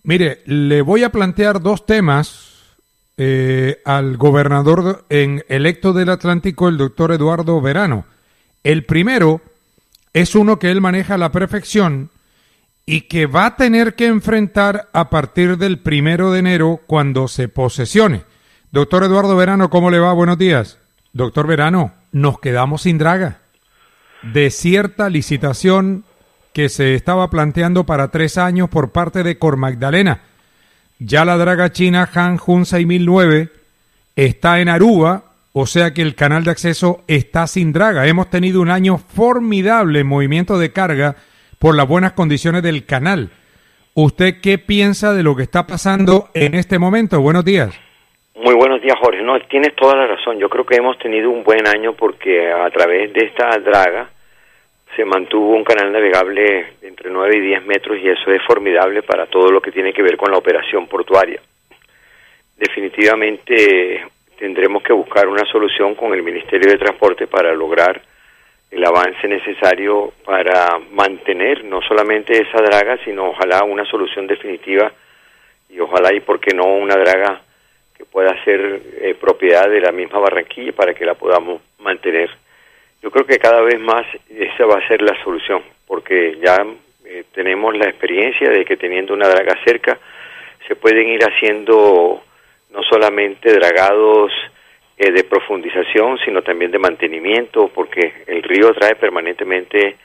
Mire, le voy a plantear dos temas al gobernador electo del Atlántico, el doctor Eduardo Verano. El primero es uno que él maneja a la perfección y que va a tener que enfrentar a partir del 1 de enero cuando se posesione. Doctor Eduardo Verano, ¿cómo le va? Buenos días. Doctor Verano, nos quedamos sin draga. De cierta licitación que se estaba planteando para 3 años por parte de Cor Magdalena. Ya la draga china Han Jun 6009 está en Aruba, o sea que el canal de acceso está sin draga. Hemos tenido un año formidable en movimiento de carga por las buenas condiciones del canal. ¿Usted qué piensa de lo que está pasando en este momento? Buenos días. Muy buenos días, Jorge. No, tienes toda la razón. Yo creo que hemos tenido un buen año porque a través de esta draga se mantuvo un canal navegable entre 9 y 10 metros y eso es formidable para todo lo que tiene que ver con la operación portuaria. Definitivamente tendremos que buscar una solución con el Ministerio de Transporte para lograr el avance necesario para mantener no solamente esa draga, sino ojalá una solución definitiva y ojalá y por qué no una draga que pueda ser propiedad de la misma Barranquilla para que la podamos mantener. Yo creo que cada vez más esa va a ser la solución, porque ya tenemos la experiencia de que teniendo una draga cerca se pueden ir haciendo no solamente dragados de profundización, sino también de mantenimiento, porque el río trae permanentemente,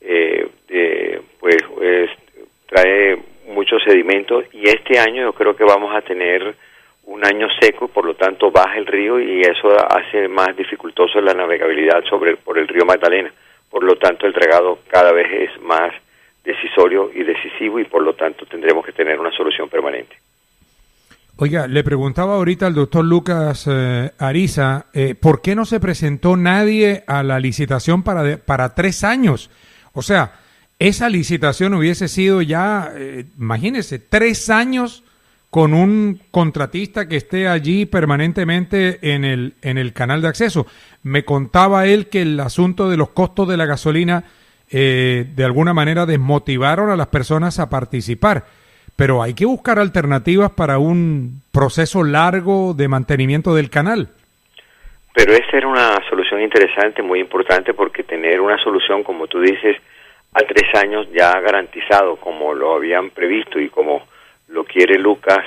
trae muchos sedimentos y este año yo creo que vamos a tener un año seco, por lo tanto baja el río y eso hace más dificultoso la navegabilidad por el río Magdalena. Por lo tanto, el dragado cada vez es más decisorio y decisivo y por lo tanto tendremos que tener una solución permanente. Oiga, le preguntaba ahorita al doctor Lucas Ariza, ¿por qué no se presentó nadie a la licitación para 3 años? O sea, esa licitación hubiese sido ya, imagínese, 3 años con un contratista que esté allí permanentemente en el canal de acceso. Me contaba él que el asunto de los costos de la gasolina de alguna manera desmotivaron a las personas a participar, pero hay que buscar alternativas para un proceso largo de mantenimiento del canal. Pero esa era una solución interesante, muy importante, porque tener una solución, como tú dices, a 3 años ya garantizado, como lo habían previsto y como lo quiere Lucas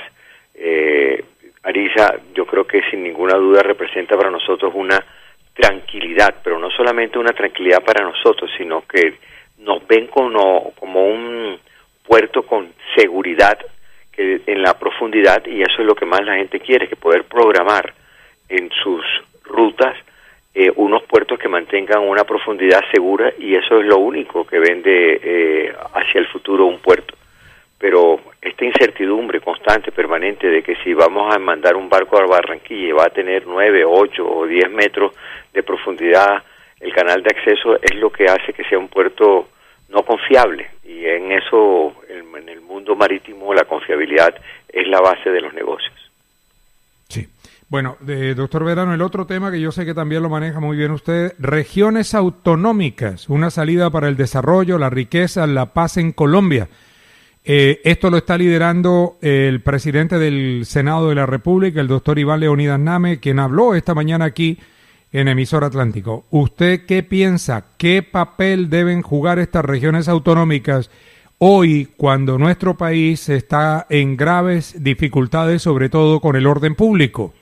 Ariza, yo creo que sin ninguna duda representa para nosotros una tranquilidad, pero no solamente una tranquilidad para nosotros, sino que nos ven como un puerto con seguridad que en la profundidad, y eso es lo que más la gente quiere, que poder programar en sus rutas unos puertos que mantengan una profundidad segura, y eso es lo único que vende hacia el futuro un puerto. Pero esta incertidumbre constante, permanente, de que si vamos a mandar un barco a Barranquilla y va a tener 9, 8 o 10 metros de profundidad el canal de acceso, es lo que hace que sea un puerto no confiable. Y en eso, en el mundo marítimo, la confiabilidad es la base de los negocios. Sí. Bueno, doctor Verano, el otro tema que yo sé que también lo maneja muy bien usted, regiones autonómicas, una salida para el desarrollo, la riqueza, la paz en Colombia. Esto lo está liderando el presidente del Senado de la República, el doctor Iván Leonidas Name, quien habló esta mañana aquí en Emisora Atlántico. ¿Usted qué piensa? ¿Qué papel deben jugar estas regiones autonómicas hoy cuando nuestro país está en graves dificultades, sobre todo con el orden público?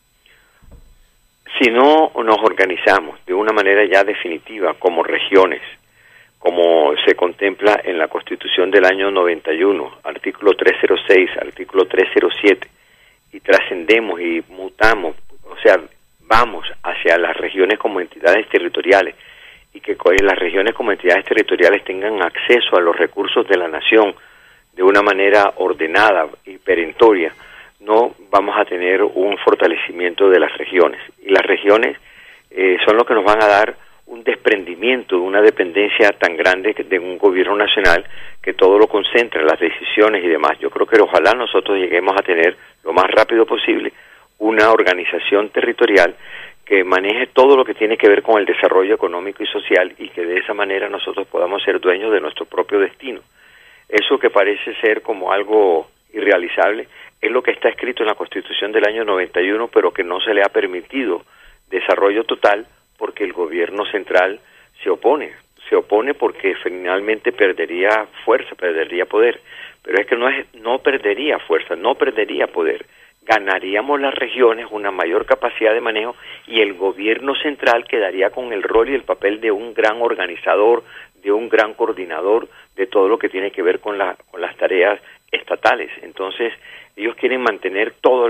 Si no nos organizamos de una manera ya definitiva como regiones, como se contempla en la Constitución del año 91, artículo 306, artículo 307, y trascendemos y mutamos, o sea, vamos hacia las regiones como entidades territoriales, y que las regiones como entidades territoriales tengan acceso a los recursos de la nación de una manera ordenada y perentoria, no vamos a tener un fortalecimiento de las regiones. Y las regiones son lo que nos van a dar un desprendimiento de una dependencia tan grande de un gobierno nacional que todo lo concentra, las decisiones y demás. Yo creo que ojalá nosotros lleguemos a tener lo más rápido posible una organización territorial que maneje todo lo que tiene que ver con el desarrollo económico y social y que de esa manera nosotros podamos ser dueños de nuestro propio destino. Eso que parece ser como algo irrealizable, es lo que está escrito en la Constitución del año 91, pero que no se le ha permitido desarrollo total porque el gobierno central se opone porque finalmente perdería fuerza, perdería poder, pero es que no perdería fuerza, no perdería poder, ganaríamos las regiones una mayor capacidad de manejo y el gobierno central quedaría con el rol y el papel de un gran organizador, de un gran coordinador de todo lo que tiene que ver con las tareas estatales. Entonces ellos quieren mantener todos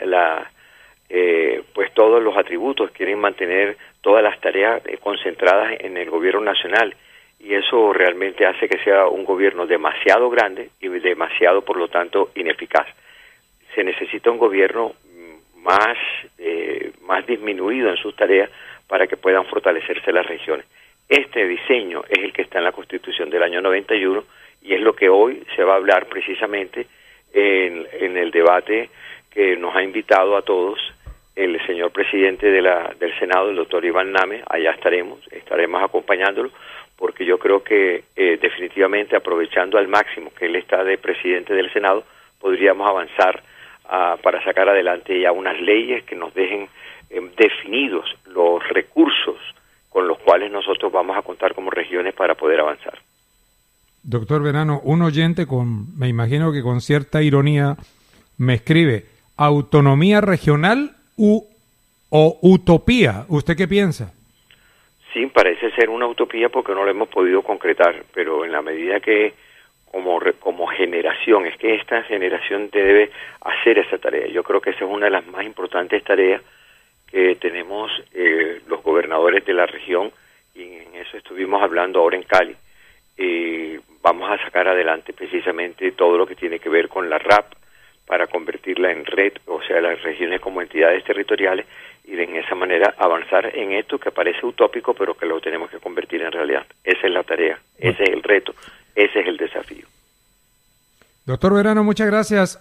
los atributos, quieren mantener todas las tareas concentradas en el gobierno nacional, y eso realmente hace que sea un gobierno demasiado grande y demasiado, por lo tanto, ineficaz. Se necesita un gobierno más disminuido en sus tareas para que puedan fortalecerse las regiones. Este diseño es el que está en la Constitución del año 91 y es lo que hoy se va a hablar precisamente en el debate que nos ha invitado a todos el señor presidente del Senado, el doctor Iván Name. Allá estaremos acompañándolo, porque yo creo que definitivamente, aprovechando al máximo que él está de presidente del Senado, podríamos avanzar para sacar adelante ya unas leyes que nos dejen definidos los recursos con los cuales nosotros vamos a contar como regiones para poder avanzar. Doctor Verano, un oyente me imagino que con cierta ironía me escribe: ¿autonomía regional o utopía? ¿Usted qué piensa? Sí, parece ser una utopía porque no lo hemos podido concretar, pero en la medida que como generación, es que esta generación debe hacer esa tarea. Yo creo que esa es una de las más importantes tareas que tenemos los gobernadores de la región, y en eso estuvimos hablando ahora en Cali. Vamos a sacar adelante precisamente todo lo que tiene que ver con la RAP para convertirla en red, o sea, las regiones como entidades territoriales, y de esa manera avanzar en esto que parece utópico, pero que lo tenemos que convertir en realidad. Esa es la tarea, ese es el reto, ese es el desafío. Doctor Verano, muchas gracias.